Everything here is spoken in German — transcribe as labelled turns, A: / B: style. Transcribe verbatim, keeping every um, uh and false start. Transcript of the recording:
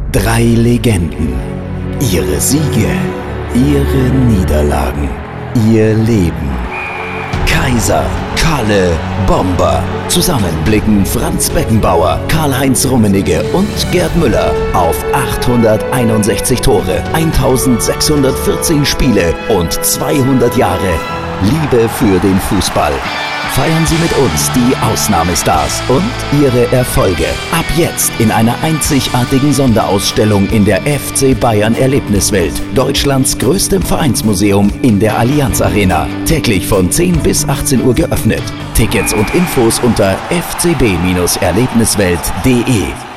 A: Drei Legenden. Ihre Siege, ihre Niederlagen, ihr Leben. Kaiser, Kalle, Bomber. Zusammen blicken Franz Beckenbauer, Karl-Heinz Rummenigge und Gerd Müller auf achthunderteinundsechzig Tore, eintausendsechshundertvierzehn Spiele und zweihundert Jahre Liebe für den Fußball. Feiern Sie mit uns die Ausnahmestars und ihre Erfolge. Ab jetzt in einer einzigartigen Sonderausstellung in der F C Bayern Erlebniswelt, Deutschlands größtem Vereinsmuseum in der Allianz Arena. Täglich von zehn bis achtzehn Uhr geöffnet. Tickets und Infos unter f c b Bindestrich erlebniswelt punkt de.